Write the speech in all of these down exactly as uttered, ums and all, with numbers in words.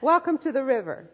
Welcome to the river.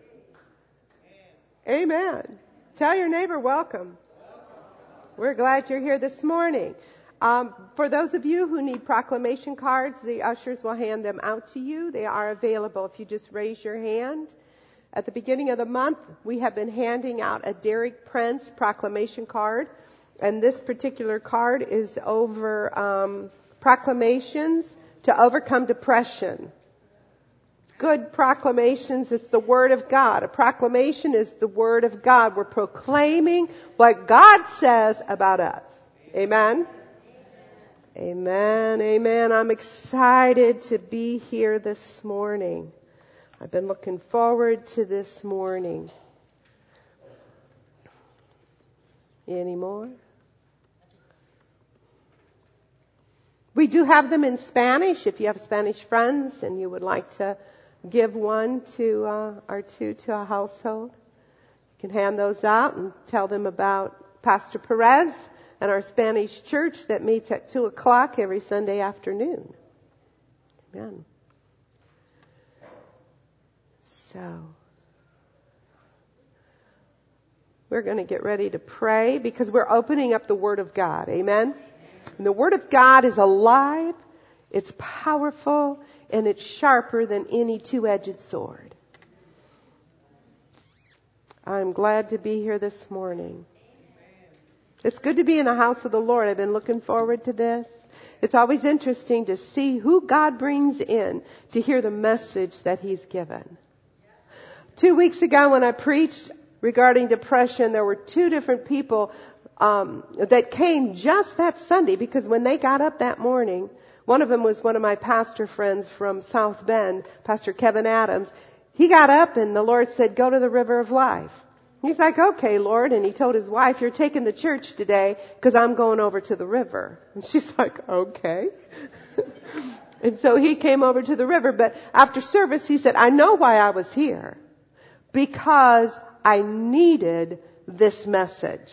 Amen. Tell your neighbor welcome. We're glad you're here this morning. Um, for those of you who need proclamation cards, the ushers will hand them out to you. They are available if you just raise your hand. At the beginning of the month, we have been handing out a Derek Prince proclamation card. And this particular card is over um, proclamations to overcome depression. Good proclamations, it's the Word of God. A proclamation is the Word of God. We're proclaiming what God says about us. Amen? Amen, amen. I'm excited to be here this morning. I've been looking forward to this morning. Any more? We do have them in Spanish. If you have Spanish friends and you would like to give one to uh, or two to a household, you can hand those out and tell them about Pastor Perez and our Spanish church that meets at two o'clock every Sunday afternoon. Amen. So, we're going to get ready to pray because we're opening up the Word of God. Amen? And the Word of God is alive, it's powerful, and it's sharper than any two-edged sword. I'm glad to be here this morning. It's good to be in the house of the Lord. I've been looking forward to this. It's always interesting to see who God brings in to hear the message that He's given. Two weeks ago when I preached regarding depression, there were two different people um, that came just that Sunday because when they got up that morning, one of them was one of my pastor friends from South Bend, Pastor Kevin Adams. He got up and the Lord said, go to the river of life. He's like, okay, Lord. And he told his wife, you're taking the church today because I'm going over to the river. And she's like, okay. And so he came over to the river. But after service, he said, I know why I was here. Because I needed this message.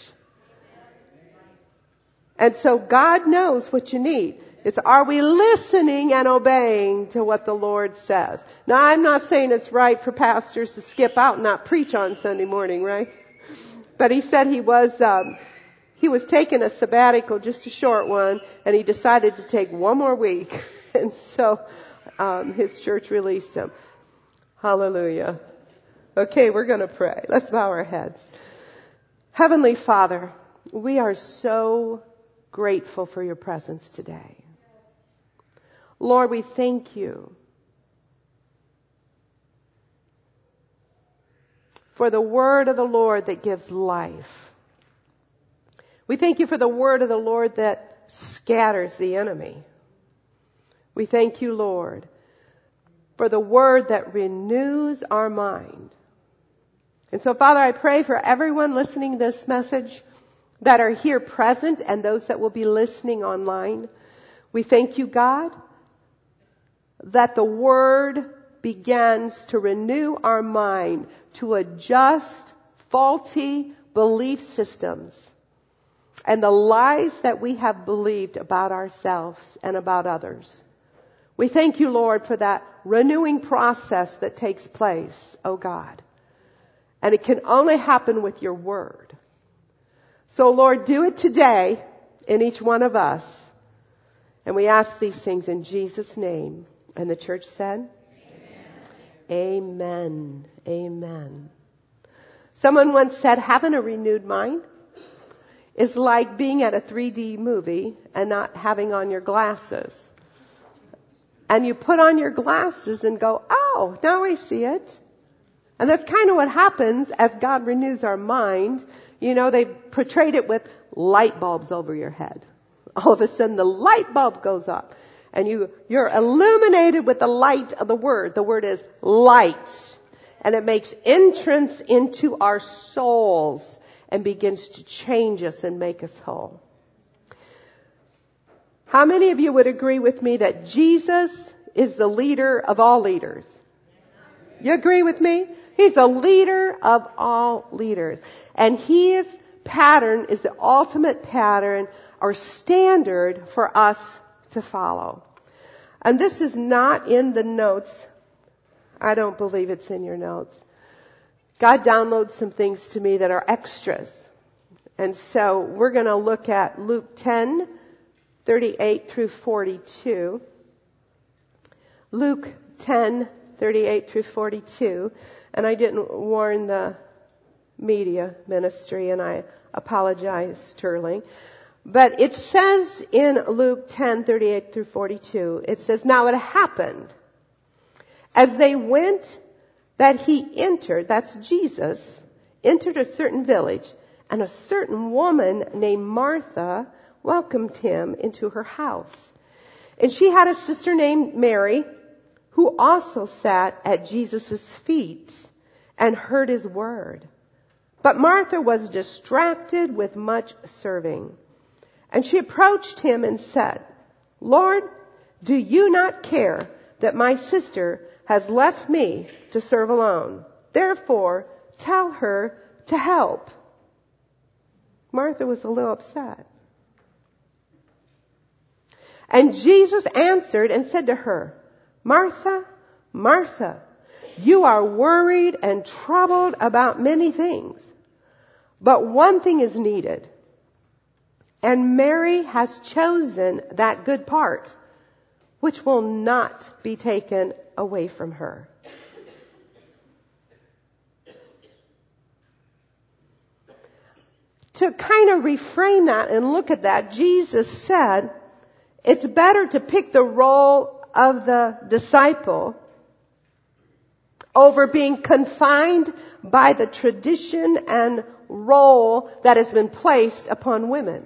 And so God knows what you need. It's, are we listening and obeying to what the Lord says? Now, I'm not saying it's right for pastors to skip out and not preach on Sunday morning, right? But he said he was, um, he was taking a sabbatical, just a short one, and he decided to take one more week. And so, um, his church released him. Hallelujah. Okay, we're going to pray. Let's bow our heads. Heavenly Father, we are so grateful for your presence today. Lord, we thank you for the word of the Lord that gives life. We thank you for the word of the Lord that scatters the enemy. We thank you, Lord, for the word that renews our mind. And so, Father, I pray for everyone listening to this message that are here present and those that will be listening online. We thank you, God, that the Word begins to renew our mind to adjust faulty belief systems and the lies that we have believed about ourselves and about others. We thank you, Lord, for that renewing process that takes place, oh God. And it can only happen with your word. So, Lord, do it today in each one of us. And we ask these things in Jesus' name. And the church said, Amen. Amen. Amen. Someone once said, having a renewed mind is like being at a three D movie and not having on your glasses. And you put on your glasses and go, oh, now I see it. And that's kind of what happens as God renews our mind. You know, they portrayed it with light bulbs over your head. All of a sudden the light bulb goes up and you, you're illuminated with the light of the word. The word is light. And it makes entrance into our souls and begins to change us and make us whole. How many of you would agree with me that Jesus is the leader of all leaders? You agree with me? He's a leader of all leaders. And his pattern is the ultimate pattern or standard for us to follow. And this is not in the notes I don't believe it's in your notes. God downloads some things to me that are extras. And so we're going to look at Luke ten, thirty-eight through forty-two. Luke ten, thirty-eight through forty-two. And I didn't warn the media ministry, and I apologize, Sterling. But it says in Luke ten, thirty-eight through forty-two, it says, "Now it happened, as they went, that he entered," that's Jesus, "entered a certain village, and a certain woman named Martha welcomed him into her house. And she had a sister named Mary, who also sat at Jesus' feet and heard his word. But Martha was distracted with much serving. And she approached him and said, 'Lord, do you not care that my sister has left me to serve alone? Therefore, tell her to help.'" Martha was a little upset. And Jesus answered and said to her, "Martha, Martha, you are worried and troubled about many things, but one thing is needed. And Mary has chosen that good part, which will not be taken away from her." To kind of reframe that and look at that, Jesus said, it's better to pick the role of the disciple over being confined by the tradition and role that has been placed upon women.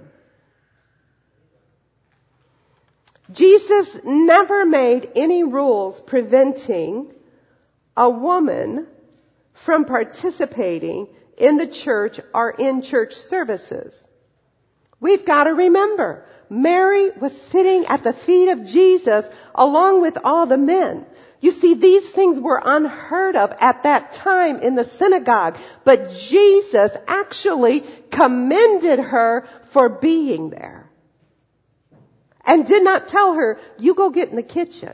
Jesus never made any rules preventing a woman from participating in the church or in church services. We've got to remember, Mary was sitting at the feet of Jesus along with all the men. You see, these things were unheard of at that time in the synagogue, but Jesus actually commended her for being there. And did not tell her, "You go get in the kitchen.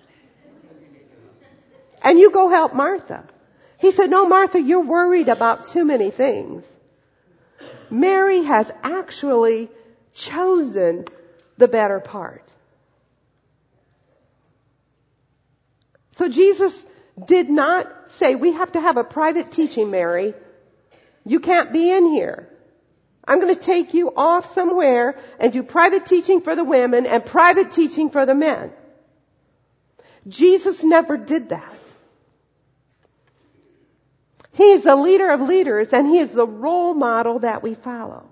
And you go help Martha." He said, "No, Martha, you're worried about too many things." Mary has actually chosen the better part. So Jesus did not say, "We have to have a private teaching, Mary. You can't be in here. I'm going to take you off somewhere and do private teaching for the women and private teaching for the men." Jesus never did that. He is the leader of leaders, and he is the role model that we follow.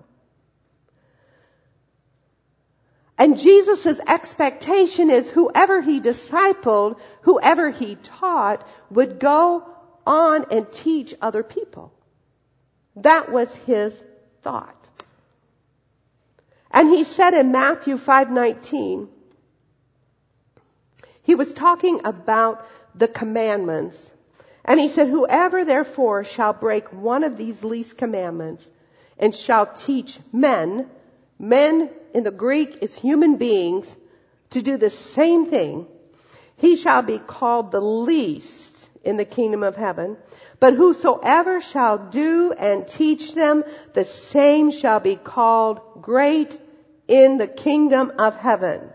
And Jesus' expectation is whoever he discipled, whoever he taught, would go on and teach other people. That was his thought. And he said in Matthew five nineteen, he was talking about the commandments. And he said, "Whoever therefore shall break one of these least commandments and shall teach men," men in the Greek is human beings, "to do the same thing, he shall be called the least in the kingdom of heaven. But whosoever shall do and teach them, the same shall be called great in the kingdom of heaven."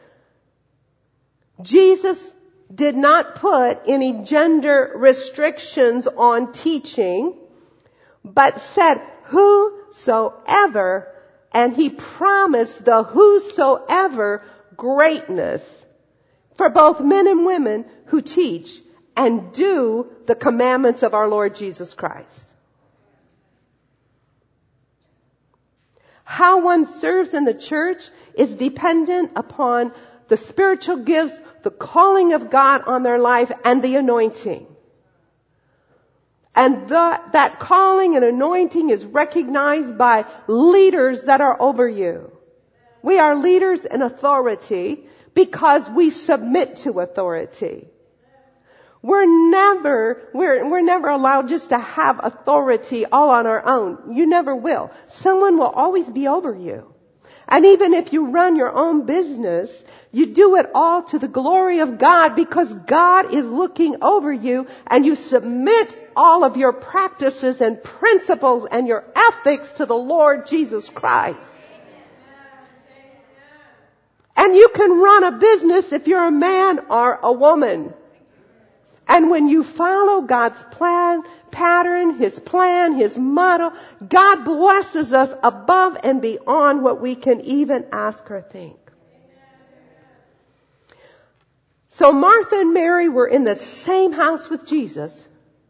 Jesus did not put any gender restrictions on teaching, but said whosoever, and he promised the whosoever greatness for both men and women who teach and do the commandments of our Lord Jesus Christ. How one serves in the church is dependent upon the spiritual gifts, the calling of God on their life, and the anointing. And the, that calling and anointing is recognized by leaders that are over you. We are leaders in authority because we submit to authority. We're never, we're, we're never allowed just to have authority all on our own. You never will. Someone will always be over you. And even if you run your own business, you do it all to the glory of God because God is looking over you and you submit all of your practices and principles and your ethics to the Lord Jesus Christ. And you can run a business if you're a man or a woman. And when you follow God's plan, pattern, His plan, His model, God blesses us above and beyond what we can even ask or think. So Martha and Mary were in the same house with Jesus.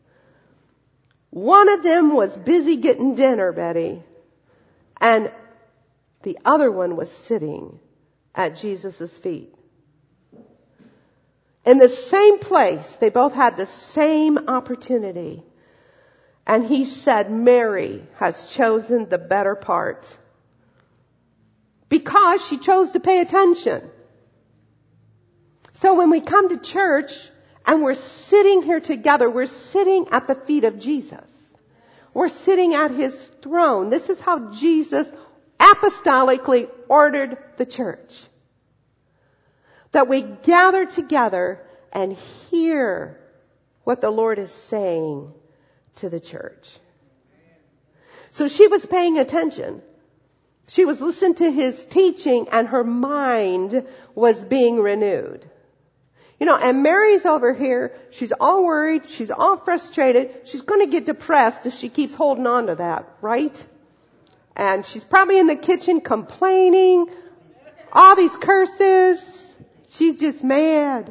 One of them was busy getting dinner, Betty, and the other one was sitting at Jesus' feet. In the same place, they both had the same opportunity. And He said, Mary has chosen the better part. Because she chose to pay attention. So when we come to church and we're sitting here together, we're sitting at the feet of Jesus. We're sitting at His throne. This is how Jesus apostolically ordered the church. That we gather together and hear what the Lord is saying to the church. So she was paying attention. She was listening to His teaching and her mind was being renewed. You know, and Mary's over here. She's all worried. She's all frustrated. She's going to get depressed if she keeps holding on to that, right? And she's probably in the kitchen complaining. All these curses. She's just mad.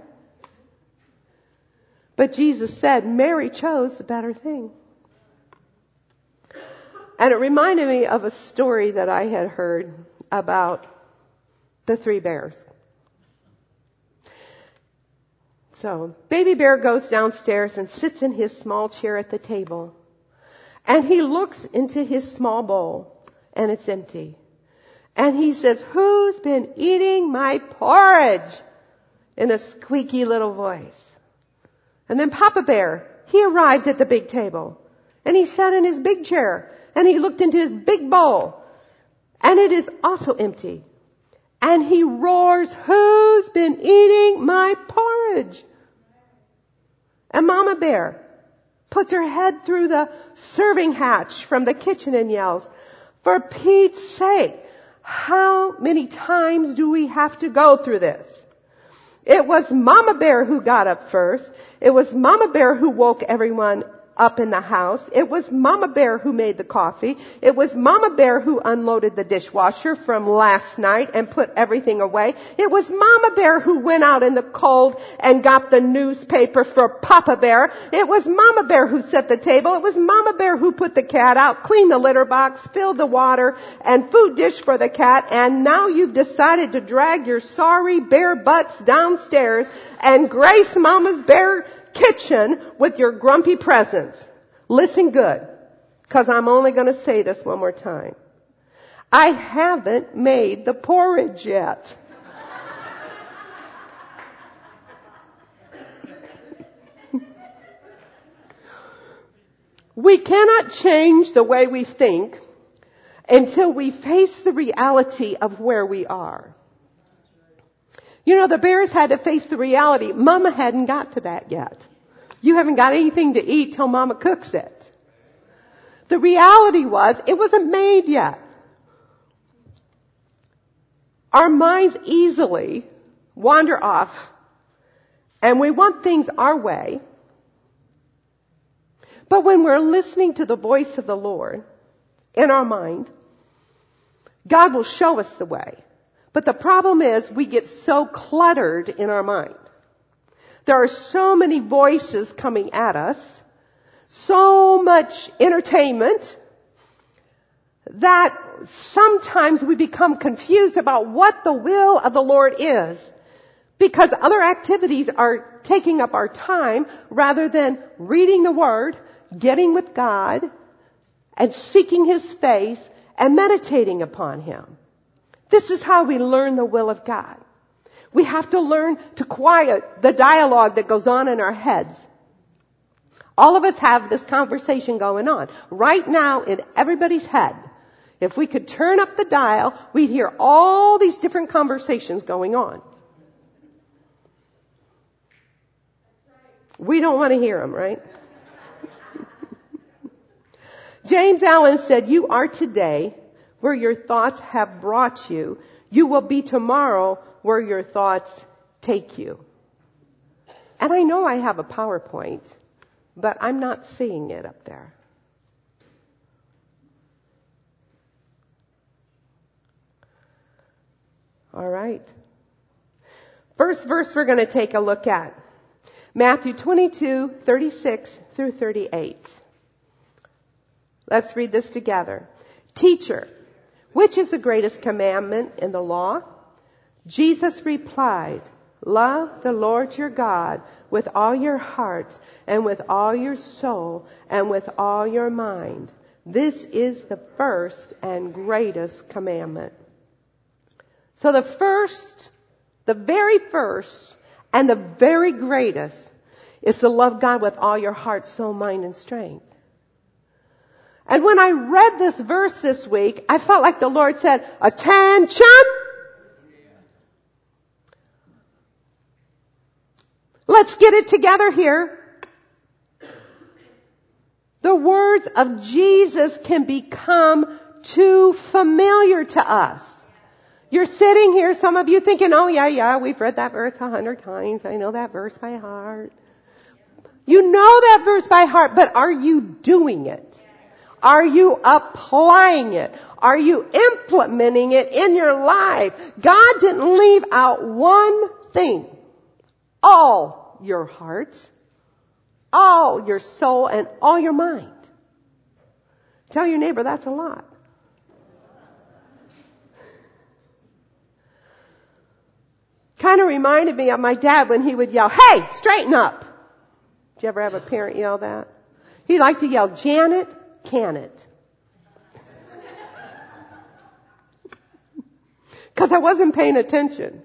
But Jesus said, Mary chose the better thing. And it reminded me of a story that I had heard about the three bears. So, baby bear goes downstairs and sits in his small chair at the table. And he looks into his small bowl, and it's empty. And he says, who's been eating my porridge? In a squeaky little voice. And then Papa Bear, he arrived at the big table. And he sat in his big chair. And he looked into his big bowl. And it is also empty. And he roars, who's been eating my porridge? And Mama Bear puts her head through the serving hatch from the kitchen and yells, for Pete's sake, how many times do we have to go through this? It was Mama Bear who got up first. It was Mama Bear who woke everyone up in the house. It was Mama Bear who made the coffee. It was Mama Bear who unloaded the dishwasher from last night and put everything away. It was Mama Bear who went out in the cold and got the newspaper for Papa Bear. It was Mama Bear who set the table. It was Mama Bear who put the cat out, cleaned the litter box, filled the water, and food dish for the cat. And now you've decided to drag your sorry bear butts downstairs and grace Mama's bear kitchen with your grumpy presence. Listen good, because I'm only going to say this one more time. I haven't made the porridge yet. We cannot change the way we think until we face the reality of where we are. You know, the bears had to face the reality. Mama hadn't got to that yet. You haven't got anything to eat till Mama cooks it. The reality was, it wasn't made yet. Our minds easily wander off, and we want things our way. But when we're listening to the voice of the Lord in our mind, God will show us the way. But the problem is we get so cluttered in our mind. There are so many voices coming at us, so much entertainment, that sometimes we become confused about what the will of the Lord is, because other activities are taking up our time rather than reading the Word, getting with God, and seeking His face and meditating upon Him. This is how we learn the will of God. We have to learn to quiet the dialogue that goes on in our heads. All of us have this conversation going on. Right now in everybody's head If we could turn up the dial, we'd hear all these different conversations going on. We don't want to hear them, right? James Allen said, you are today where your thoughts have brought you. You will be tomorrow where your thoughts take you. And I know I have a PowerPoint, but I'm not seeing it up there. All right. First verse we're going to take a look at. Matthew twenty-two, thirty-six through thirty-eight. Let's read this together. Teacher, which is the greatest commandment in the law? Jesus replied, love the Lord your God with all your heart and with all your soul and with all your mind. This is the first and greatest commandment. So the first, the very first and the very greatest is to love God with all your heart, soul, mind, and strength. And when I read this verse this week, I felt like the Lord said, attention! Let's get it together here. The words of Jesus can become too familiar to us. You're sitting here, some of you thinking, oh yeah, yeah, we've read that verse a hundred times. I know that verse by heart. You know that verse by heart, but are you doing it? Are you applying it? Are you implementing it in your life? God didn't leave out one thing. All your heart, all your soul, and all your mind. Tell your neighbor that's a lot. Kind of reminded me of my dad when he would yell, hey, straighten up. Did you ever have a parent yell that? He liked to yell, Janet, can it? Because I wasn't paying attention.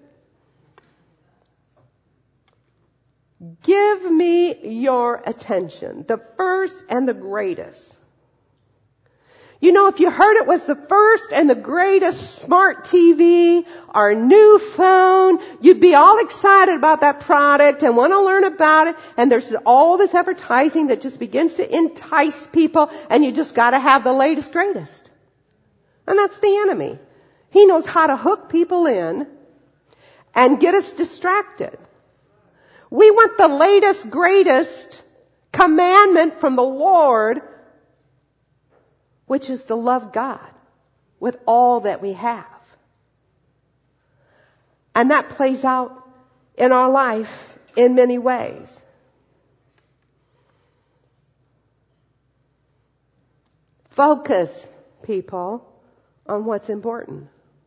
Give me your attention. The first and the greatest. You know, if you heard it was the first and the greatest smart T V or new phone, you'd be all excited about that product and want to learn about it. And there's all this advertising that just begins to entice people, and you just got to have the latest, greatest. And that's the enemy. He knows how to hook people in and get us distracted. We want the latest, greatest commandment from the Lord, which is to love God with all that we have. And that plays out in our life in many ways. Focus, people, on what's important.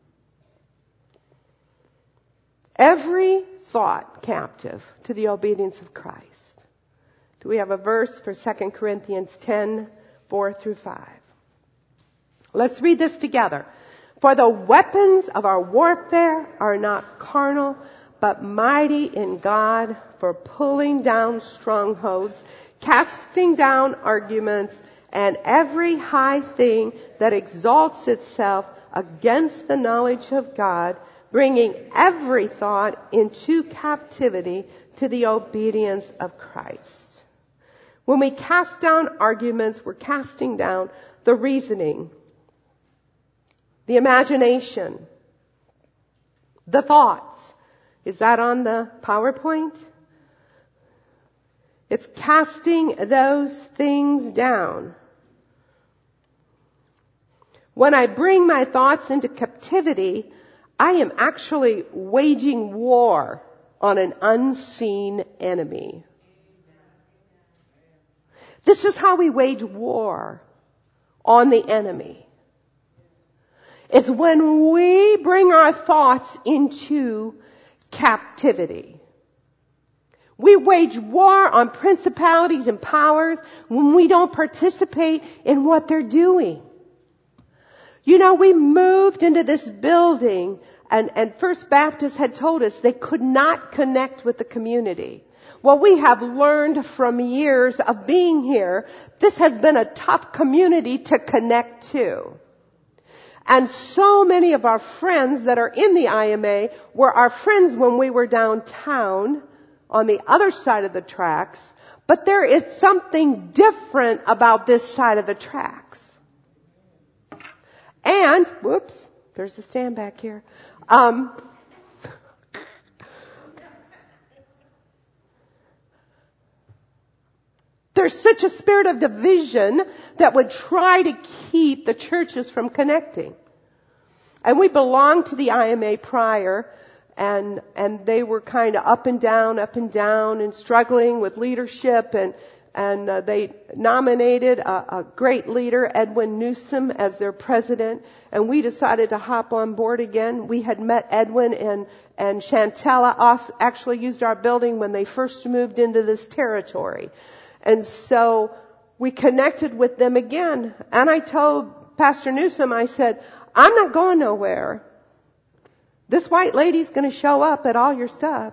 Every thought captive to the obedience of Christ. Do we have a verse for Second Corinthians ten, four through five? Let's read this together. For the weapons of our warfare are not carnal, but mighty in God for pulling down strongholds, casting down arguments, and every high thing that exalts itself against the knowledge of God, bringing every thought into captivity to the obedience of Christ. When we cast down arguments, we're casting down the reasoning, the imagination, the thoughts. Is that on the PowerPoint? It's casting those things down. When I bring my thoughts into captivity, I am actually waging war on an unseen enemy. This is how we wage war on the enemy. Is when we bring our thoughts into captivity. We wage war on principalities and powers when we don't participate in what they're doing. You know, we moved into this building, and, and First Baptist had told us they could not connect with the community. Well, we have learned from years of being here, this has been a tough community to connect to. And so many of our friends that are in the I M A were our friends when we were downtown on the other side of the tracks. But there is something different about this side of the tracks. And, whoops, there's a stand back here. Um, there's such a spirit of division that would try to keep the churches from connecting. And we belonged to the I M A prior, and and they were kind of up and down, up and down, and struggling with leadership, and and uh, they nominated a, a great leader, Edwin Newsom, as their president, and we decided to hop on board again. We had met Edwin, and and Chantella actually used our building when they first moved into this territory. And so we connected with them again. And I told Pastor Newsom, I said, I'm not going nowhere. This white lady's going to show up at all your stuff.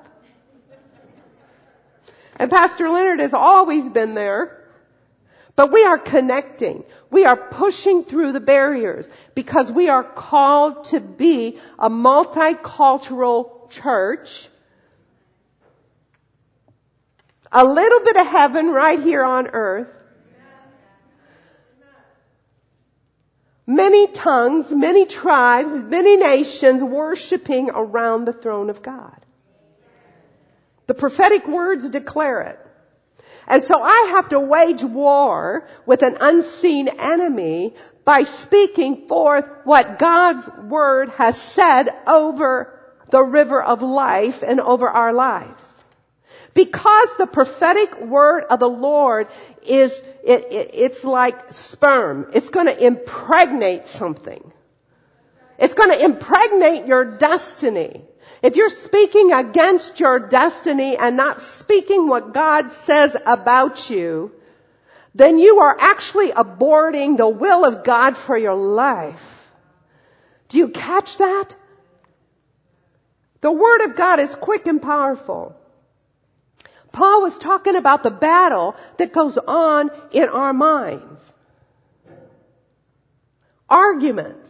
And Pastor Leonard has always been there. But we are connecting. We are pushing through the barriers because we are called to be a multicultural church. A little bit of heaven right here on earth. Many tongues, many tribes, many nations worshiping around the throne of God. The prophetic words declare it. And so I have to wage war with an unseen enemy by speaking forth what God's word has said over the river of life and over our lives. Because the prophetic word of the Lord is, it, it, it's like sperm. It's going to impregnate something. It's going to impregnate your destiny. If you're speaking against your destiny and not speaking what God says about you, then you are actually aborting the will of God for your life. Do you catch that? The word of God is quick and powerful. Paul was talking about the battle that goes on in our minds. Arguments.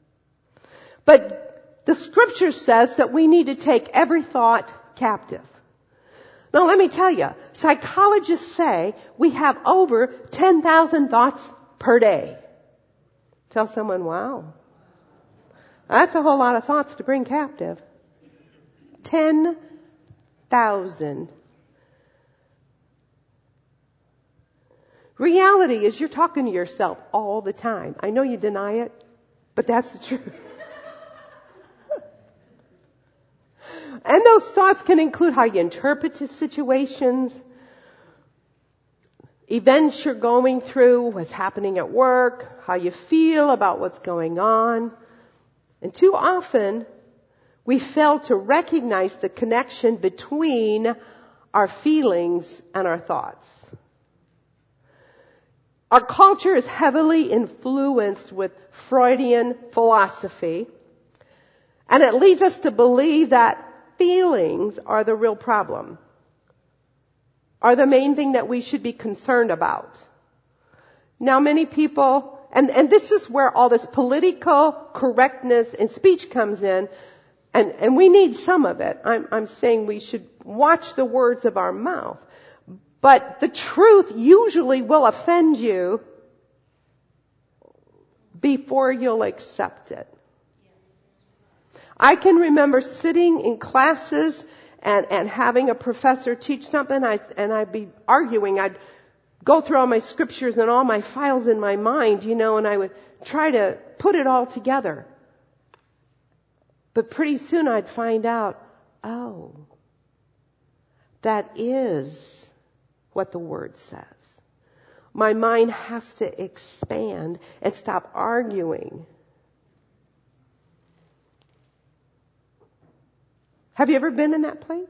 But the scripture says that we need to take every thought captive. Now let me tell you, psychologists say we have over ten thousand thoughts per day. Tell someone, wow, that's a whole lot of thoughts to bring captive. ten thousand. Reality is you're talking to yourself all the time. I know you deny it, but that's the truth. And those thoughts can include how you interpret situations, events you're going through, what's happening at work, how you feel about what's going on. And too often, we fail to recognize the connection between our feelings and our thoughts. Our culture is heavily influenced with Freudian philosophy, and it leads us to believe that feelings are the real problem, are the main thing that we should be concerned about. Now many people, and, and this is where all this political correctness in speech comes in, and, and we need some of it. I'm, I'm saying we should watch the words of our mouth. But the truth usually will offend you before you'll accept it. I can remember sitting in classes and, and having a professor teach something, I, and I'd be arguing. I'd go through all my scriptures and all my files in my mind, you know, and I would try to put it all together. But pretty soon I'd find out, oh, that is what the word says. My mind has to expand and stop arguing. Have you ever been in that place?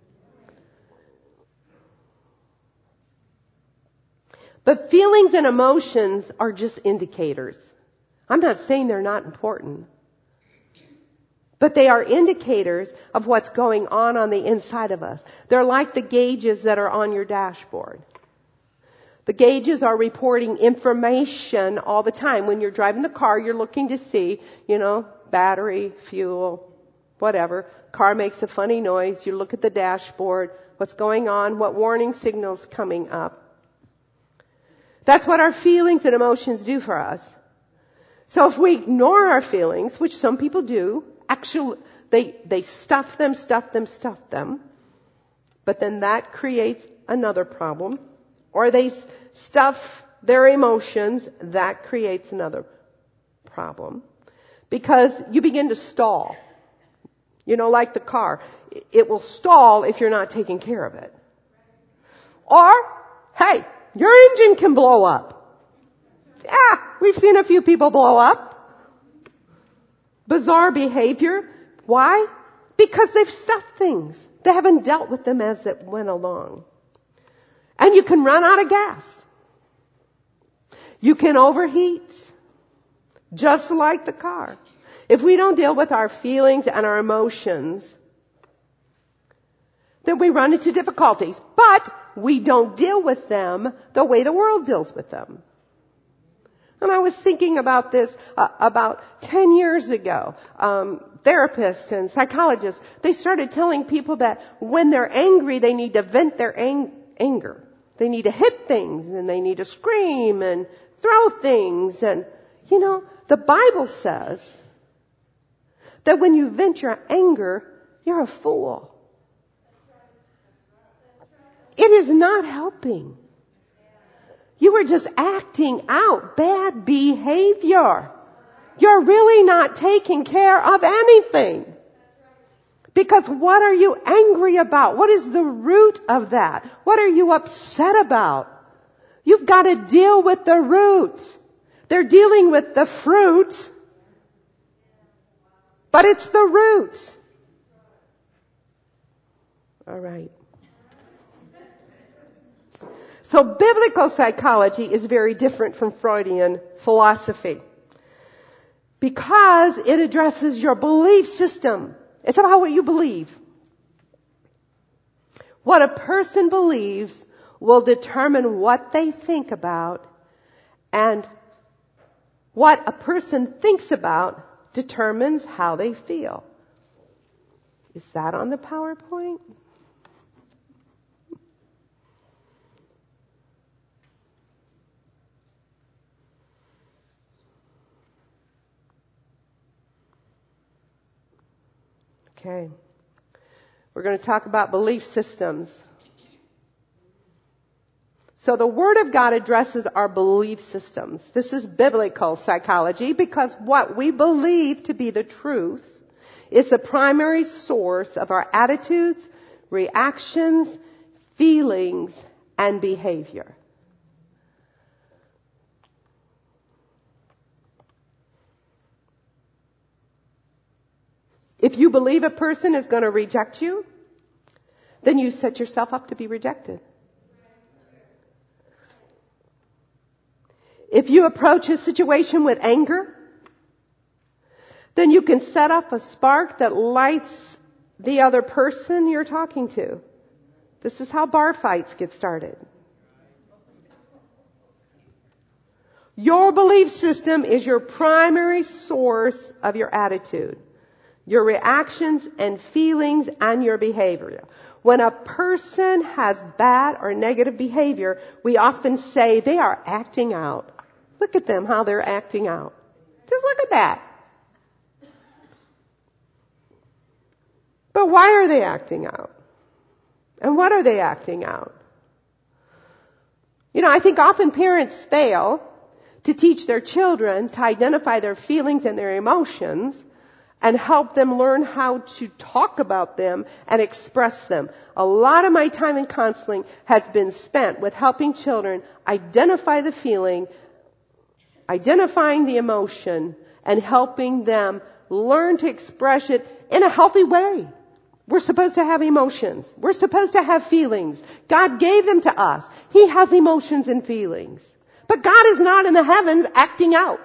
But feelings and emotions are just indicators. I'm not saying they're not important. But they are indicators of what's going on on the inside of us. They're like the gauges that are on your dashboard. The gauges are reporting information all the time. When you're driving the car, you're looking to see, you know, battery, fuel, whatever. Car makes a funny noise. You look at the dashboard, what's going on, what warning signals coming up. That's what our feelings and emotions do for us. So if we ignore our feelings, which some people do, actually, they, they stuff them, stuff them, stuff them. But then that creates another problem. Or they stuff their emotions, that creates another problem. Because you begin to stall. You know, like the car. It will stall if you're not taking care of it. Or, hey, your engine can blow up. Yeah, we've seen a few people blow up. Bizarre behavior. Why? Because they've stuffed things. They haven't dealt with them as it went along. And you can run out of gas. You can overheat. Just like the car. If we don't deal with our feelings and our emotions, then we run into difficulties. But we don't deal with them the way the world deals with them. And I was thinking about this uh, about ten years ago. Um, therapists and psychologists, they started telling people that when they're angry, they need to vent their ang- anger. They need to hit things and they need to scream and throw things. And, you know, the Bible says that when you vent your anger, you're a fool. It is not helping. You are just acting out bad behavior. You're really not taking care of anything. Because what are you angry about? What is the root of that? What are you upset about? You've got to deal with the root. They're dealing with the fruit, but it's the root. All right. So biblical psychology is very different from Freudian philosophy because it addresses your belief system. It's about what you believe. What a person believes will determine what they think about, and what a person thinks about determines how they feel. Is that on the PowerPoint? Okay. We're going to talk about belief systems. So the Word of God addresses our belief systems. This is biblical psychology because what we believe to be the truth is the primary source of our attitudes, reactions, feelings, and behavior. If you believe a person is going to reject you, then you set yourself up to be rejected. If you approach a situation with anger, then you can set off a spark that lights the other person you're talking to. This is how bar fights get started. Your belief system is your primary source of your attitude, your reactions and feelings, and your behavior. When a person has bad or negative behavior, we often say they are acting out. Look at them, how they're acting out. Just look at that. But why are they acting out? And what are they acting out? You know, I think often parents fail to teach their children to identify their feelings and their emotions and help them learn how to talk about them and express them. A lot of my time in counseling has been spent with helping children identify the feeling, identifying the emotion, and helping them learn to express it in a healthy way. We're supposed to have emotions. We're supposed to have feelings. God gave them to us. He has emotions and feelings. But God is not in the heavens acting out.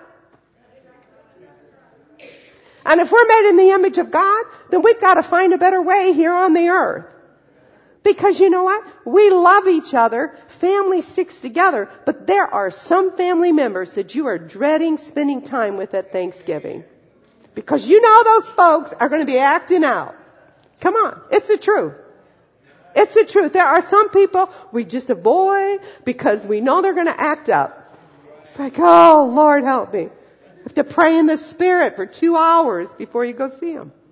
And if we're made in the image of God, then we've got to find a better way here on the earth. Because you know what? We love each other. Family sticks together. But there are some family members that you are dreading spending time with at Thanksgiving. Because you know those folks are going to be acting out. Come on. It's the truth. It's the truth. There are some people we just avoid because we know they're going to act up. It's like, oh, Lord, help me. You have to pray in the Spirit for two hours before you go see them.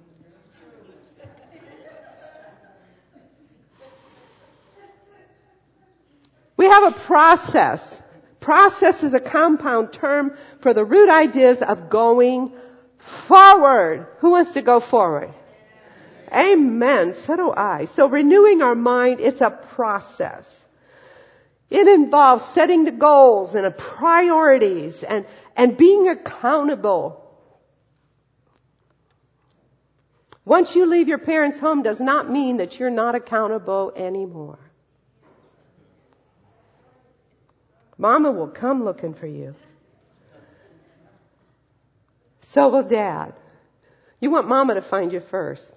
We have a process. Process is a compound term for the root ideas of going forward. Who wants to go forward? Amen. So do I. So renewing our mind, it's a process. It involves setting the goals and the priorities and, and being accountable. Once you leave your parents' home does not mean that you're not accountable anymore. Mama will come looking for you. So will Dad. You want Mama to find you first.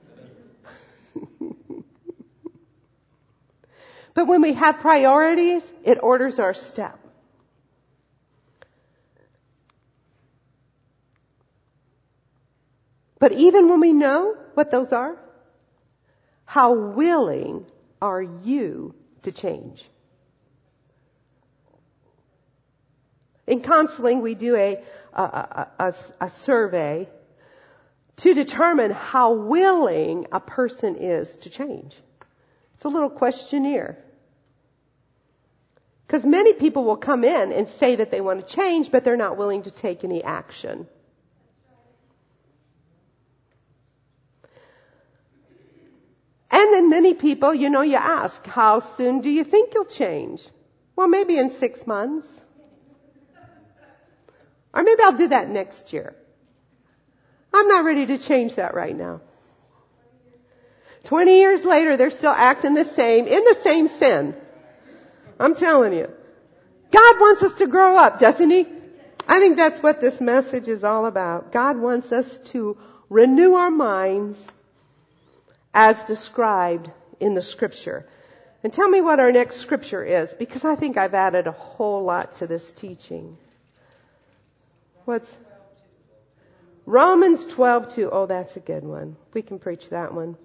But when we have priorities, it orders our step. But even when we know what those are, how willing are you to change? In counseling, we do a, a, a, a survey to determine how willing a person is to change. It's a little questionnaire. Because many people will come in and say that they want to change, but they're not willing to take any action. And then many people, you know, you ask, how soon do you think you'll change? Well, maybe in six months. Or maybe I'll do that next year. I'm not ready to change that right now. Twenty years later, they're still acting the same, in the same sin. I'm telling you. God wants us to grow up, doesn't He? I think that's what this message is all about. God wants us to renew our minds as described in the Scripture. And tell me what our next Scripture is, because I think I've added a whole lot to this teaching. What's Romans twelve two. Oh, that's a good one. We can preach that one.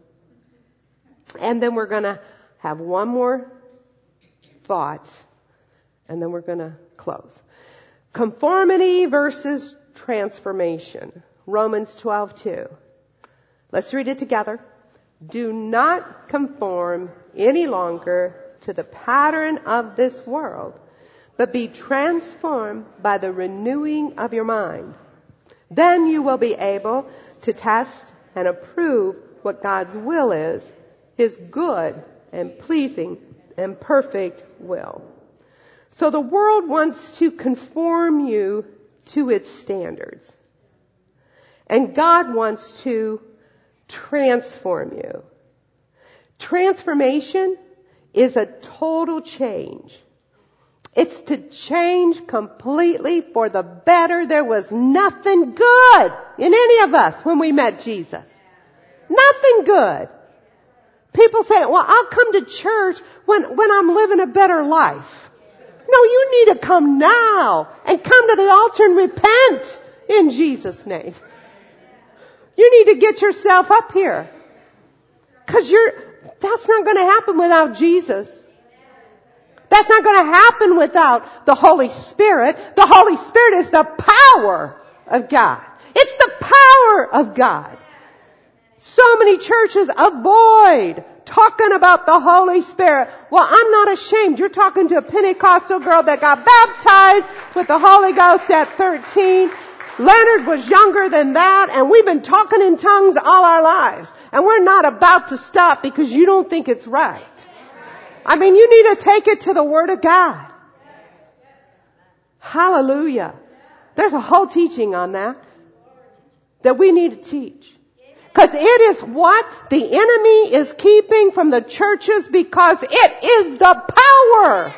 And then we're going to have one more thought, and then we're going to close. Conformity versus transformation. Romans twelve two. Let's read it together. Do not conform any longer to the pattern of this world, but be transformed by the renewing of your mind. Then you will be able to test and approve what God's will is, His good and pleasing and perfect will. So the world wants to conform you to its standards. And God wants to transform you. Transformation is a total change. It's to change completely for the better. There was nothing good in any of us when we met Jesus. Nothing good. People say, well, I'll come to church when, when I'm living a better life. No, you need to come now and come to the altar and repent in Jesus' name. You need to get yourself up here. Cause you're, that's not going to happen without Jesus. That's not going to happen without the Holy Spirit. The Holy Spirit is the power of God. It's the power of God. So many churches avoid talking about the Holy Spirit. Well, I'm not ashamed. You're talking to a Pentecostal girl that got baptized with the Holy Ghost at thirteen. Leonard was younger than that, and we've been talking in tongues all our lives. And we're not about to stop because you don't think it's right. I mean, you need to take it to the Word of God. Hallelujah. There's a whole teaching on that that we need to teach. Because it is what the enemy is keeping from the churches, because it is the power.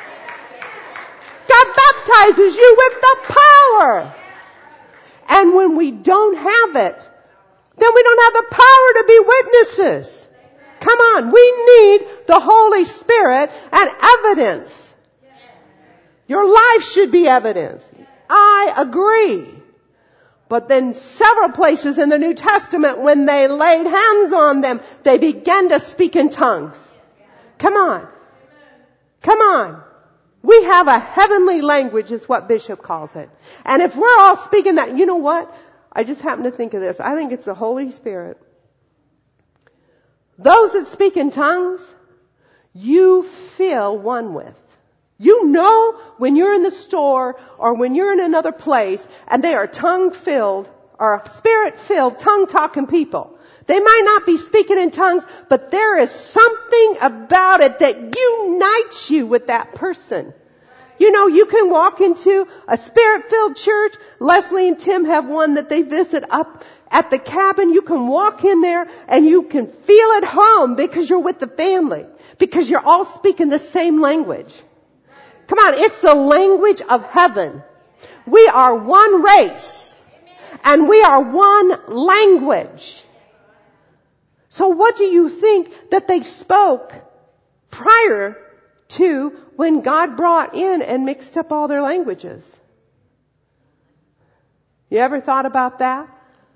God baptizes you with the power. And when we don't have it, then we don't have the power to be witnesses. Come on, we need the Holy Spirit and evidence. Your life should be evidence. I agree. But then several places in the New Testament, when they laid hands on them, they began to speak in tongues. Come on. Come on. We have a heavenly language is what Bishop calls it. And if we're all speaking that, you know what? I just happen to think of this. I think it's the Holy Spirit. Those that speak in tongues, you feel one with. You know when you're in the store or when you're in another place and they are tongue-filled or spirit-filled, tongue-talking people. They might not be speaking in tongues, but there is something about it that unites you with that person. You know, you can walk into a spirit-filled church. Leslie and Tim have one that they visit up at the cabin. You can walk in there and you can feel at home because you're with the family, because you're all speaking the same language. Come on, it's the language of heaven. We are one race and we are one language. So what do you think that they spoke prior to when God brought in and mixed up all their languages? You ever thought about that?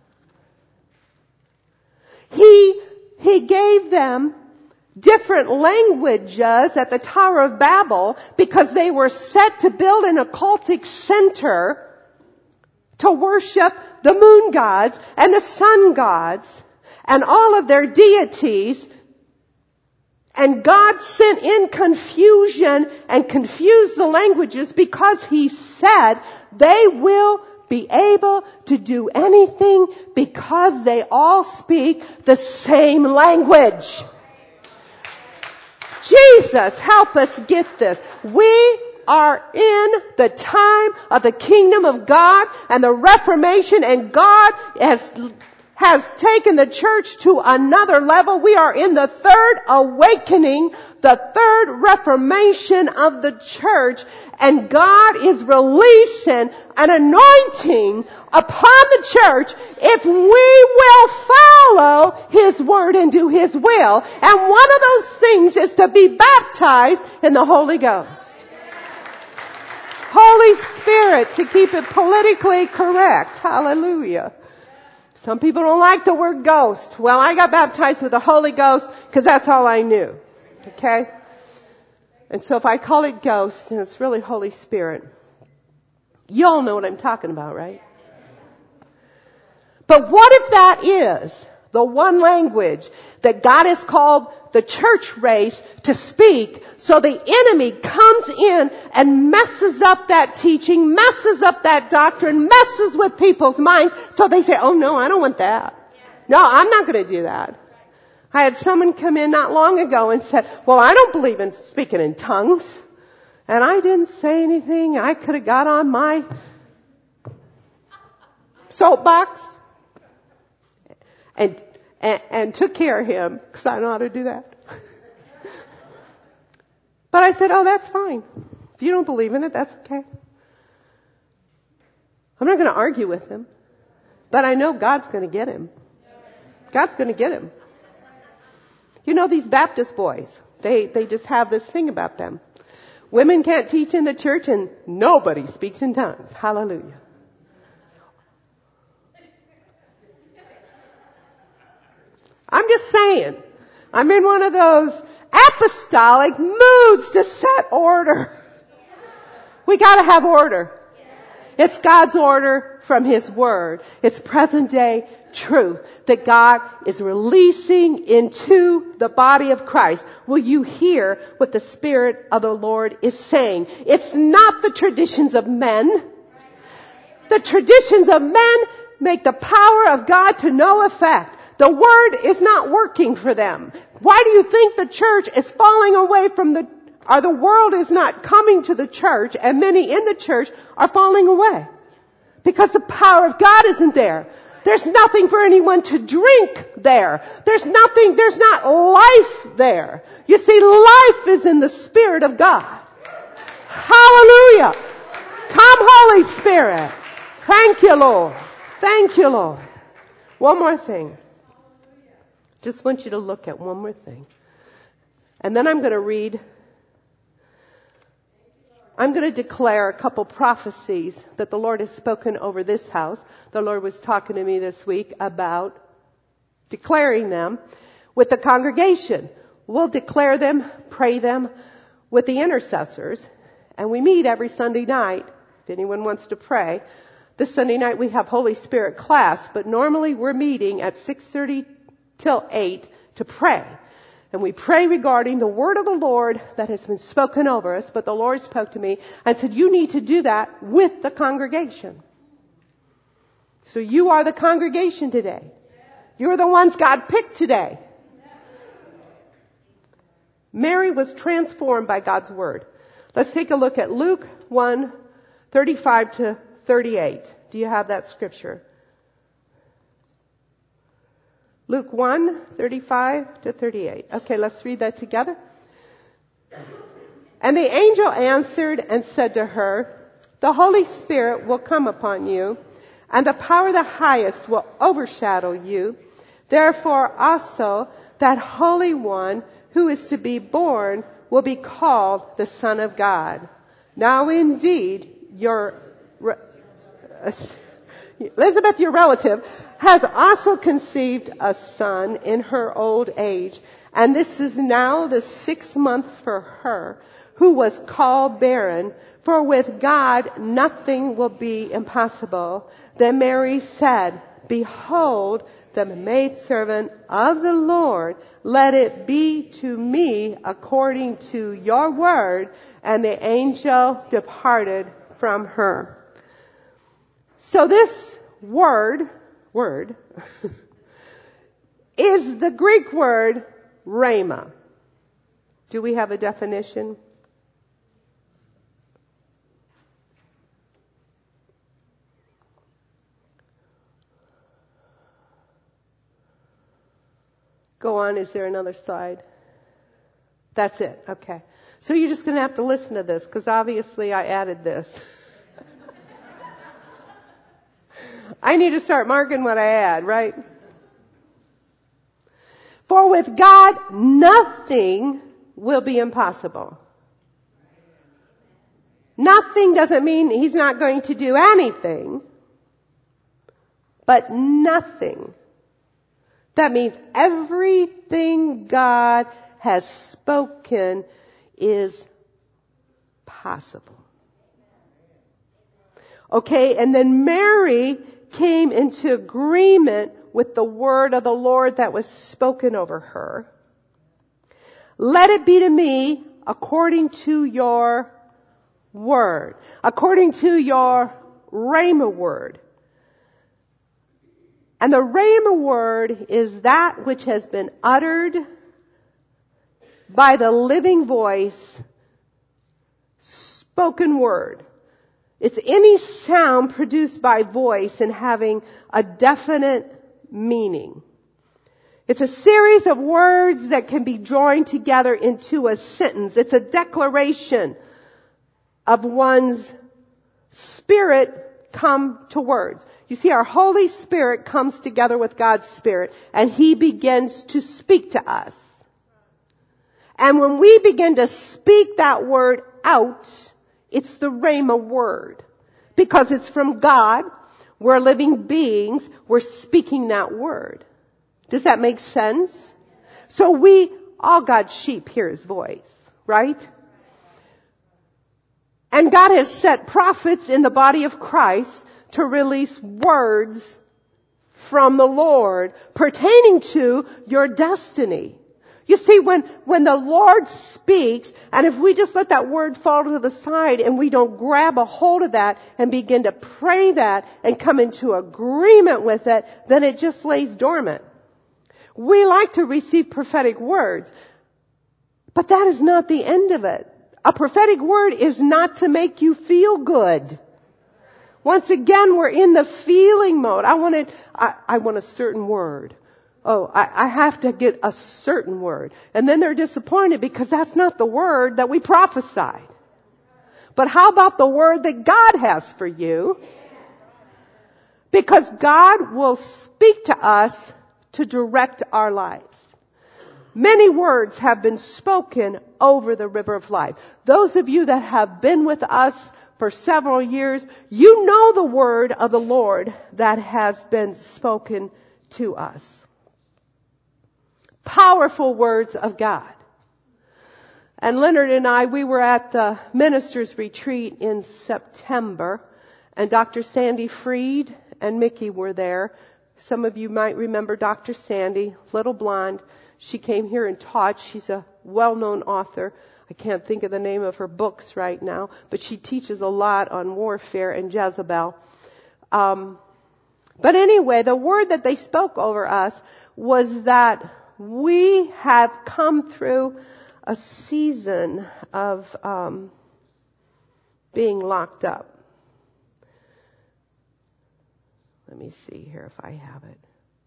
He, he gave them different languages at the Tower of Babel because they were set to build an occultic center to worship the moon gods and the sun gods and all of their deities. And God sent in confusion and confused the languages because He said they will be able to do anything because they all speak the same language. Jesus, help us get this. We are in the time of the kingdom of God and the Reformation, and God has has taken the church to another level. We are in the third awakening, the third Reformation of the church, and God is releasing an anointing upon the church if we will follow His word and do His will. And one of those things is to be baptized in the Holy Ghost. Holy Spirit, to keep it politically correct. Hallelujah. Some people don't like the word ghost. Well, I got baptized with the Holy Ghost because that's all I knew. Okay? And so if I call it ghost and it's really Holy Spirit, you all know what I'm talking about, right? But what if that is the one language that God has called the church race to speak, so the enemy comes in and messes up that teaching, messes up that doctrine, messes with people's minds, so they say, oh no, I don't want that. No, I'm not going to do that. I had someone come in not long ago and said, well, I don't believe in speaking in tongues. And I didn't say anything. I could have got on my soapbox and And, and took care of him, because I know how to do that. But I said, oh, that's fine. If you don't believe in it, that's okay. I'm not going to argue with him. But I know God's going to get him. God's going to get him. You know, these Baptist boys, they, they just have this thing about them. Women can't teach in the church and nobody speaks in tongues. Hallelujah. I'm just saying, I'm in one of those apostolic moods to set order. We gotta have order. It's God's order from His Word. It's present day truth that God is releasing into the body of Christ. Will you hear what the Spirit of the Lord is saying? It's not the traditions of men. The traditions of men make the power of God to no effect. The word is not working for them. Why do you think the church is falling away from the, or the world is not coming to the church, and many in the church are falling away? Because the power of God isn't there. There's nothing for anyone to drink there. There's nothing, there's not life there. You see, life is in the Spirit of God. Hallelujah. Come, Holy Spirit. Thank you, Lord. Thank you, Lord. One more thing. Just want you to look at one more thing. And then I'm going to read, I'm going to declare a couple prophecies that the Lord has spoken over this house. The Lord was talking to me this week about declaring them with the congregation. We'll declare them, pray them with the intercessors. And we meet every Sunday night, if anyone wants to pray. This Sunday night we have Holy Spirit class, but normally we're meeting at six thirty till eight to pray. And we pray regarding the word of the Lord that has been spoken over us. But the Lord spoke to me and said, you need to do that with the congregation. So you are the congregation today. You're the ones God picked today. Mary was transformed by God's word. Let's take a look at Luke one, thirty-five to thirty-eight. Do you have that scripture? Luke one, thirty-five to thirty-eight. Okay, let's read that together. And the angel answered and said to her, the Holy Spirit will come upon you, and the power of the highest will overshadow you. Therefore also that Holy One who is to be born will be called the Son of God. Now indeed, your Elizabeth, your relative, has also conceived a son in her old age. And this is now the sixth month for her, who was called barren. For with God nothing will be impossible. Then Mary said, behold, the maidservant of the Lord, let it be to me according to your word. And the angel departed from her. So this word, word, is the Greek word rhema. Do we have a definition? Go on, is there another slide? That's it, okay. So you're just going to have to listen to this, because obviously I added this. I need to start marking what I add, right? For with God, nothing will be impossible. Nothing doesn't mean He's not going to do anything, but nothing. That means everything God has spoken is possible. Okay, and then Mary came into agreement with the word of the Lord that was spoken over her. Let it be to me according to your word, according to your rhema word. And the rhema word is that which has been uttered by the living voice, spoken word. It's any sound produced by voice and having a definite meaning. It's a series of words that can be joined together into a sentence. It's a declaration of one's spirit come to words. You see, our Holy Spirit comes together with God's Spirit, and He begins to speak to us. And when we begin to speak that word out, it's the rhema word. Because it's from God. We're living beings. We're speaking that word. Does that make sense? So we, all God's sheep, hear His voice, right? And God has set prophets in the body of Christ to release words from the Lord pertaining to your destiny. You see, when, when the Lord speaks, and if we just let that word fall to the side and we don't grab a hold of that and begin to pray that and come into agreement with it, then it just lays dormant. We like to receive prophetic words, but that is not the end of it. A prophetic word is not to make you feel good. Once again, we're in the feeling mode. I want it, I, I want a certain word. Oh, I, I have to get a certain word. And then they're disappointed because that's not the word that we prophesied. But how about the word that God has for you? Because God will speak to us to direct our lives. Many words have been spoken over the river of life. Those of you that have been with us for several years, you know the word of the Lord that has been spoken to us. Powerful words of God. And Leonard and I, we were at the ministers' retreat in September, and Doctor Sandy Freed and Mickey were there. Some of you might remember Doctor Sandy, little blonde. She came here and taught. She's a well-known author. I can't think of the name of her books right now, but she teaches a lot on warfare and Jezebel. Um, but anyway, the word that they spoke over us was that we have come through a season of um, being locked up. Let me see here if I have it.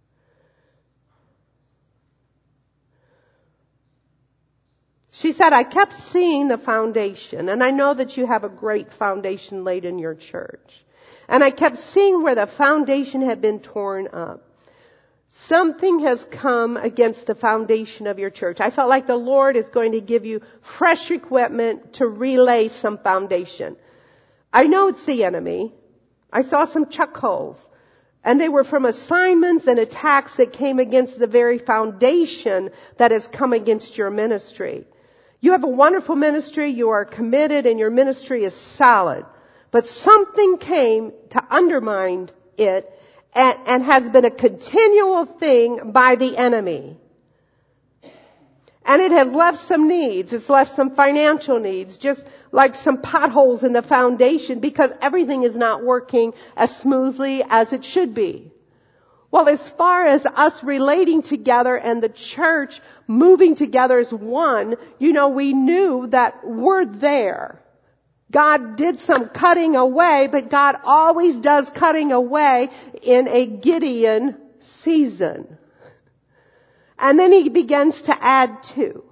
She said, I kept seeing the foundation, and I know that you have a great foundation laid in your church. And I kept seeing where the foundation had been torn up. Something has come against the foundation of your church. I felt like the Lord is going to give you fresh equipment to relay some foundation. I know it's the enemy. I saw some chuck holes. And they were from assignments and attacks that came against the very foundation that has come against your ministry. You have a wonderful ministry, you are committed, and your ministry is solid. But something came to undermine it and, and has been a continual thing by the enemy. And it has left some needs. It's left some financial needs, just like some potholes in the foundation, because everything is not working as smoothly as it should be. Well, as far as us relating together and the church moving together as one, you know, we knew that we're there. God did some cutting away, but God always does cutting away in a Gideon season. And then he begins to add to.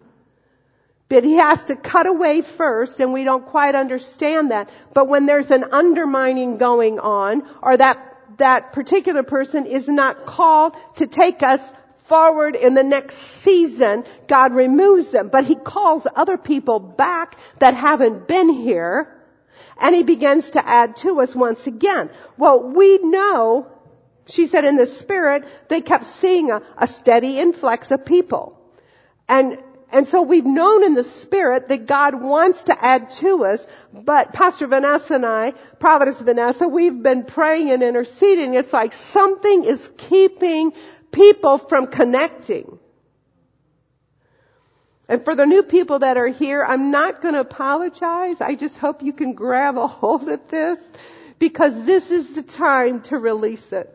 But he has to cut away first, and we don't quite understand that. But when there's an undermining going on, or that that particular person is not called to take us forward in the next season, God removes them. But he calls other people back that haven't been here, and he begins to add to us once again. Well, we know, she said in the spirit, they kept seeing a, a steady influx of people. And And so we've known in the spirit that God wants to add to us, but Pastor Vanessa and I, Prophetess Vanessa, we've been praying and interceding. It's like something is keeping people from connecting. And for the new people that are here, I'm not going to apologize. I just hope you can grab a hold of this, because this is the time to release it.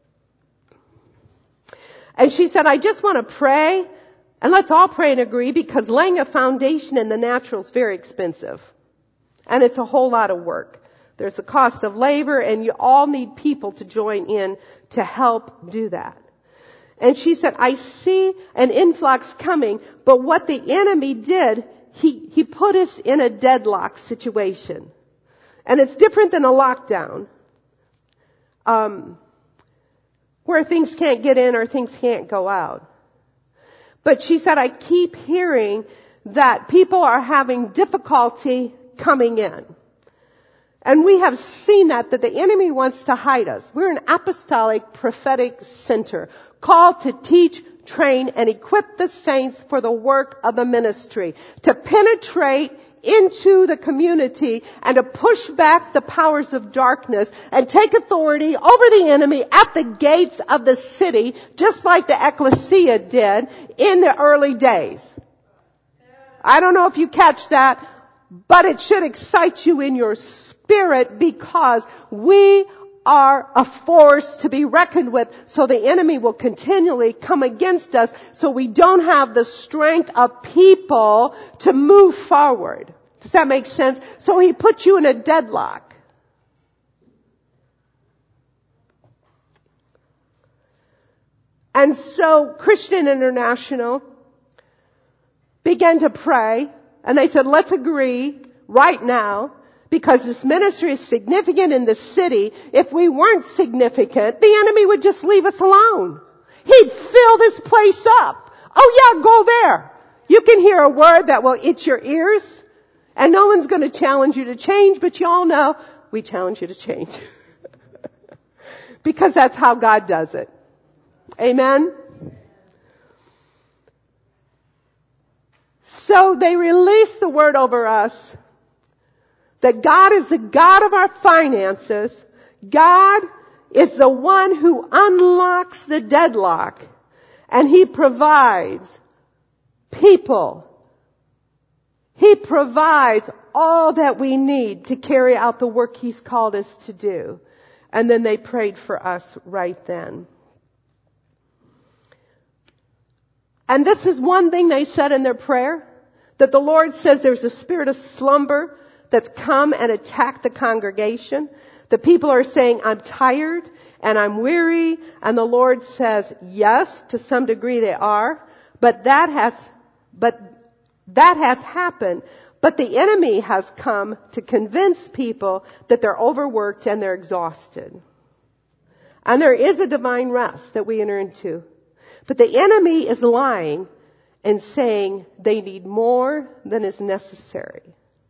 And she said, I just want to pray. And let's all pray and agree, because laying a foundation in the natural is very expensive. And it's a whole lot of work. There's the cost of labor, and you all need people to join in to help do that. And she said, I see an influx coming, but what the enemy did, he, he put us in a deadlock situation. And it's different than a lockdown, um, where things can't get in or things can't go out. But she said, I keep hearing that people are having difficulty coming in. And we have seen that, that the enemy wants to hide us. We're an apostolic prophetic center called to teach, train, and equip the saints for the work of the ministry, to penetrate into the community and to push back the powers of darkness and take authority over the enemy at the gates of the city, just like the ecclesia did in the early days. I don't know if you catch that, but it should excite you in your spirit, because we are a force to be reckoned with, so the enemy will continually come against us, so we don't have the strength of people to move forward. Does that make sense? So he put you in a deadlock. And so Christian International began to pray, and they said, let's agree right now, because this ministry is significant in the city. If we weren't significant, the enemy would just leave us alone. He'd fill this place up. Oh yeah, go there. You can hear a word that will itch your ears, and no one's going to challenge you to change, but you all know we challenge you to change. Because that's how God does it. Amen? So they release the word over us that God is the God of our finances. God is the one who unlocks the deadlock, and He provides people. He provides all that we need to carry out the work He's called us to do. And then they prayed for us right then. And this is one thing they said in their prayer, that the Lord says there's a spirit of slumber that's come and attacked the congregation. The people are saying, I'm tired and I'm weary. And the Lord says, yes, to some degree they are. But that has, but that has happened. But the enemy has come to convince people that they're overworked and they're exhausted. And there is a divine rest that we enter into. But the enemy is lying and saying they need more than is necessary.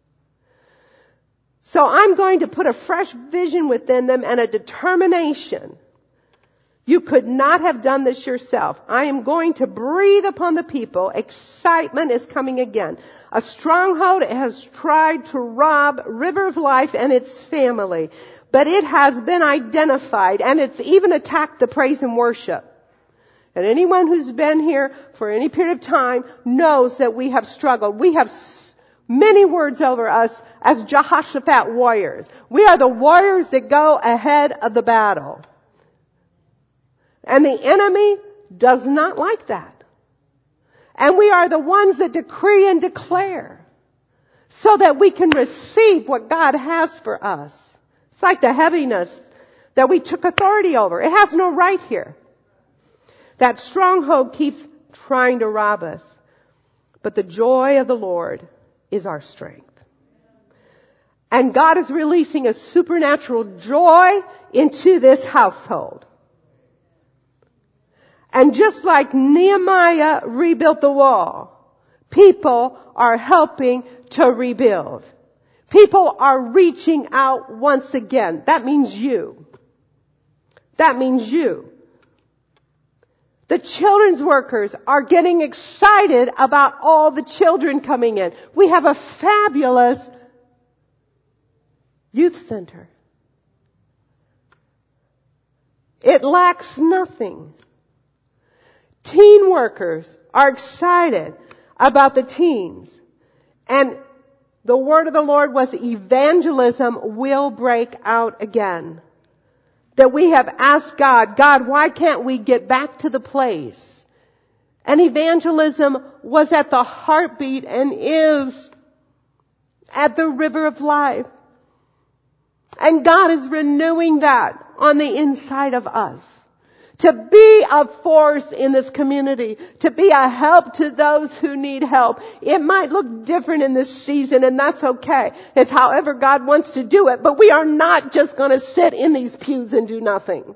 So I'm going to put a fresh vision within them and a determination. You could not have done this yourself. I am going to breathe upon the people. Excitement is coming again. A stronghold has tried to rob River of Life and its family, but it has been identified, and it's even attacked the praise and worship. And anyone who's been here for any period of time knows that we have struggled. We have many words over us as Jehoshaphat warriors. We are the warriors that go ahead of the battle. And the enemy does not like that. And we are the ones that decree and declare so that we can receive what God has for us. It's like the heaviness that we took authority over. It has no right here. That stronghold keeps trying to rob us. But the joy of the Lord is our strength. And God is releasing a supernatural joy into this household. And just like Nehemiah rebuilt the wall, people are helping to rebuild. People are reaching out once again. That means you. That means you. The children's workers are getting excited about all the children coming in. We have a fabulous youth center. It lacks nothing. Teen workers are excited about the teens. And the word of the Lord was evangelism will break out again. That we have asked God, God, why can't we get back to the place? And evangelism was at the heartbeat and is at the river of life. And God is renewing that on the inside of us. To be a force in this community, to be a help to those who need help. It might look different in this season, and that's okay. It's however God wants to do it, but we are not just going to sit in these pews and do nothing.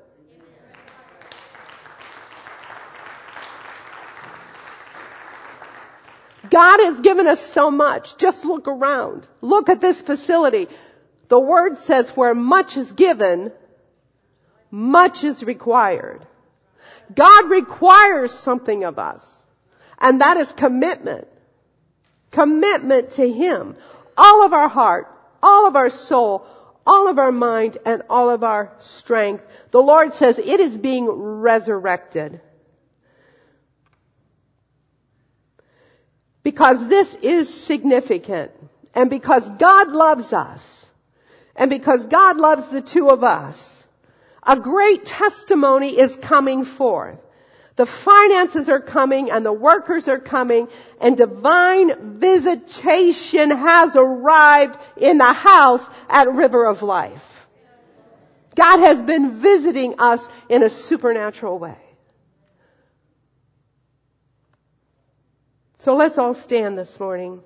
God has given us so much. Just look around. Look at this facility. The word says where much is given, much is required. God requires something of us, and that is commitment. Commitment to Him. All of our heart, all of our soul, all of our mind, and all of our strength. The Lord says it is being resurrected. Because this is significant, and because God loves us, and because God loves the two of us, a great testimony is coming forth. The finances are coming and the workers are coming, and divine visitation has arrived in the house at River of Life. God has been visiting us in a supernatural way. So let's all stand this morning.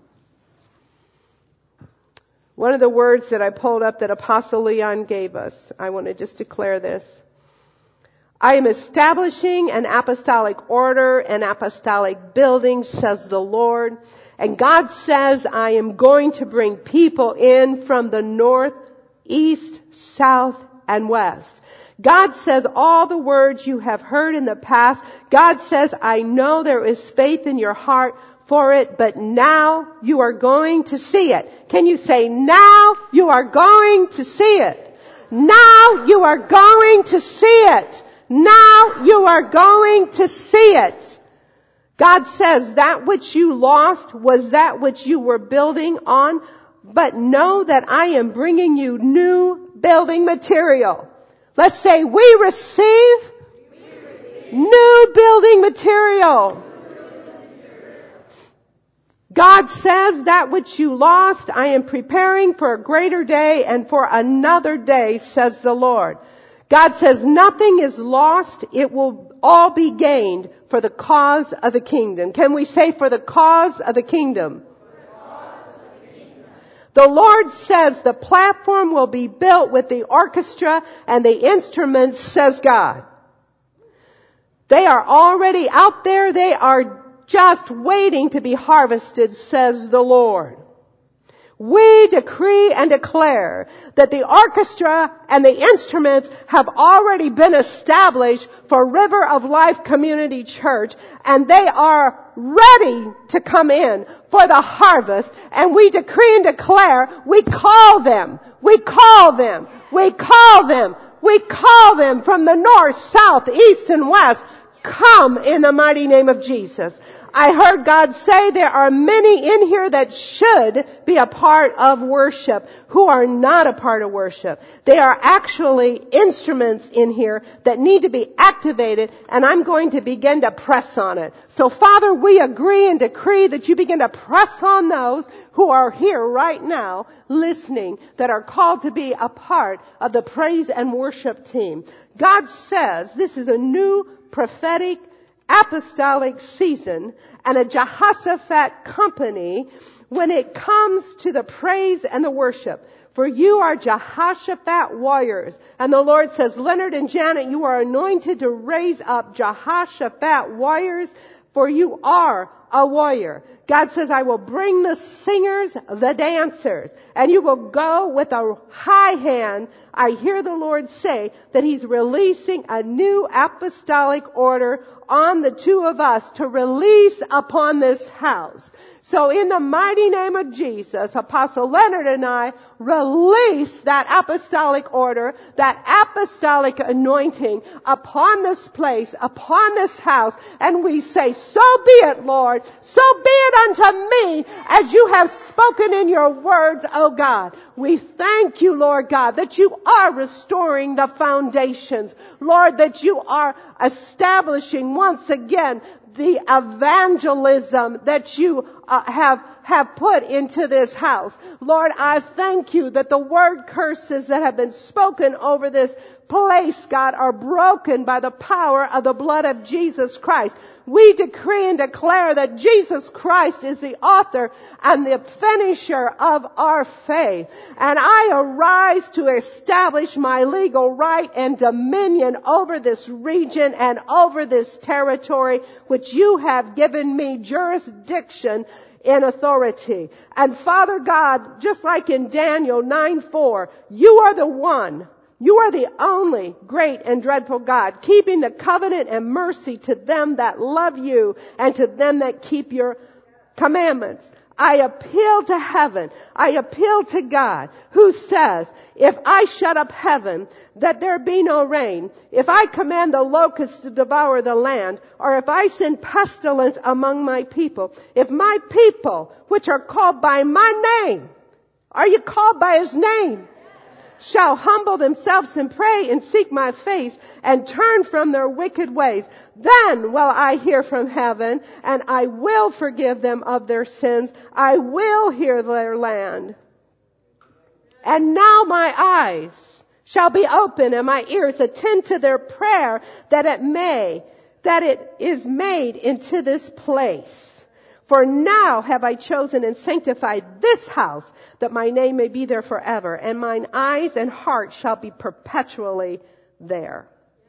One of the words that I pulled up that Apostle Leon gave us, I want to just declare this. I am establishing an apostolic order, an apostolic building, says the Lord. And God says, I am going to bring people in from the north, east, south, and west. God says all the words you have heard in the past. God says, I know there is faith in your heart for it, but now you are going to see it. Can you say, now you are going to see it? Now you are going to see it. Now you are going to see it. God says that which you lost was that which you were building on, but know that I am bringing you new building material. Let's say we receive, we receive new building material. God says that which you lost, I am preparing for a greater day and for another day, says the Lord. God says nothing is lost. It will all be gained for the cause of the kingdom. Can we say for the cause of the kingdom? The Lord says the platform will be built with the orchestra and the instruments, says God. They are already out there. They are just waiting to be harvested, says the Lord. We decree and declare that the orchestra and the instruments have already been established for River of Life Community Church, and they are ready to come in for the harvest. And we decree and declare, we call them, we call them, we call them, we call them from the north, south, east, and west. Come in the mighty name of Jesus. I heard God say there are many in here that should be a part of worship who are not a part of worship. They are actually instruments in here that need to be activated, and I'm going to begin to press on it. So Father, we agree and decree that you begin to press on those who are here right now listening that are called to be a part of the praise and worship team. God says this is a new prophetic apostolic season and a Jehoshaphat company when it comes to the praise and the worship. For you are Jehoshaphat warriors. And the Lord says, Leonard and Janet, you are anointed to raise up Jehoshaphat warriors, for you are a warrior. God says, I will bring the singers, the dancers, and you will go with a high hand. I hear the Lord say that he's releasing a new apostolic order on the two of us to release upon this house. So in the mighty name of Jesus, Apostle Leonard and I release that apostolic order, that apostolic anointing upon this place, upon this house, and we say, so be it, Lord. So be it unto me as you have spoken in your words, O God. We thank you, Lord God, that you are restoring the foundations. Lord, that you are establishing once again the evangelism that you uh, have have put into this house. Lord, I thank you that the word curses that have been spoken over this place, God, are broken by the power of the blood of Jesus Christ. We decree and declare that Jesus Christ is the author and the finisher of our faith. And I arise to establish my legal right and dominion over this region and over this territory, which you have given me jurisdiction in authority. And Father God, just like in Daniel nine four, you are the one, you are the only great and dreadful God, keeping the covenant and mercy to them that love you and to them that keep your commandments. I appeal to heaven. I appeal to God, who says, if I shut up heaven, that there be no rain, if I command the locusts to devour the land, or if I send pestilence among my people, if my people, which are called by my name, are you called by his name? Shall humble themselves and pray and seek my face and turn from their wicked ways. Then will I hear from heaven and I will forgive them of their sins. I will heal their land. And now my eyes shall be open and my ears attend to their prayer, that it may, that it is made into this place. For now have I chosen and sanctified this house, that my name may be there forever, and mine eyes and heart shall be perpetually there.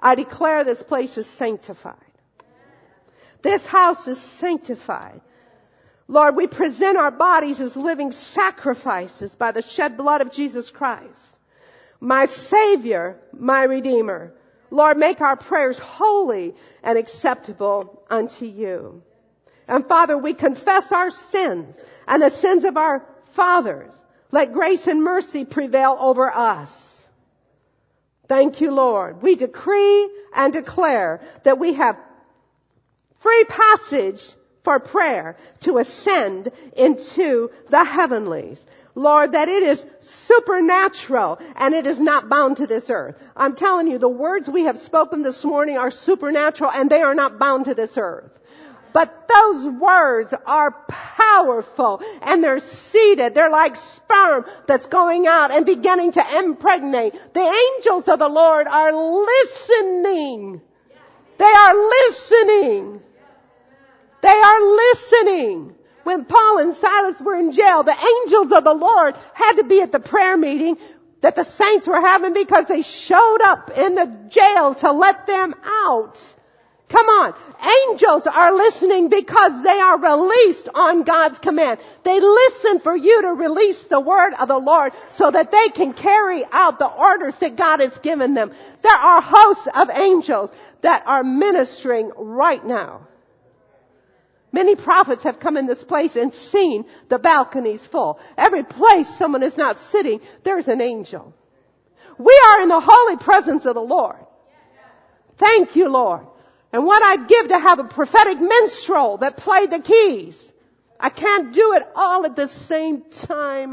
I declare this place is sanctified. This house is sanctified. Lord, we present our bodies as living sacrifices by the shed blood of Jesus Christ. My Savior, my Redeemer. Lord, make our prayers holy and acceptable unto you. And Father, we confess our sins and the sins of our fathers. Let grace and mercy prevail over us. Thank you, Lord. We decree and declare that we have free passage for prayer to ascend into the heavenlies. Lord, that it is supernatural and it is not bound to this earth. I'm telling you, the words we have spoken this morning are supernatural and they are not bound to this earth. But those words are powerful and they're seated. They're like sperm that's going out and beginning to impregnate. The angels of the Lord are listening. They are listening. They are listening. When Paul and Silas were in jail, the angels of the Lord had to be at the prayer meeting that the saints were having because they showed up in the jail to let them out. Come on. Angels are listening because they are released on God's command. They listen for you to release the word of the Lord so that they can carry out the orders that God has given them. There are hosts of angels that are ministering right now. Many prophets have come in this place and seen the balconies full. Every place someone is not sitting, there's an angel. We are in the holy presence of the Lord. Thank you, Lord. And what I'd give to have a prophetic minstrel that played the keys. I can't do it all at the same time.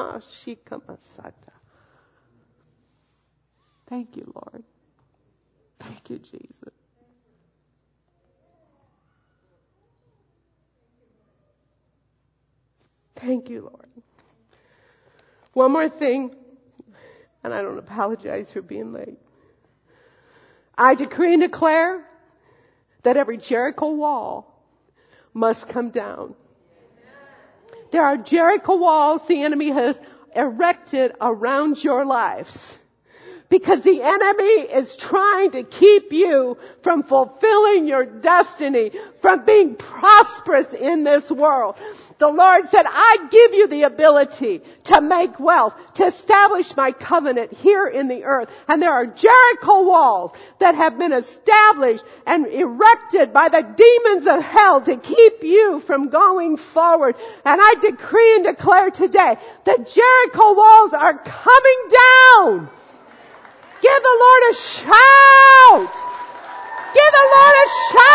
Thank you, Lord. Thank you, Jesus. Thank you, Lord. One more thing, and I don't apologize for being late. I decree and declare that every Jericho wall must come down. There are Jericho walls the enemy has erected around your lives because the enemy is trying to keep you from fulfilling your destiny, from being prosperous in this world. The Lord said, I give you the ability to make wealth, to establish my covenant here in the earth. And there are Jericho walls that have been established and erected by the demons of hell to keep you from going forward. And I decree and declare today that Jericho walls are coming down. Give the Lord a shout. Give the Lord a shout.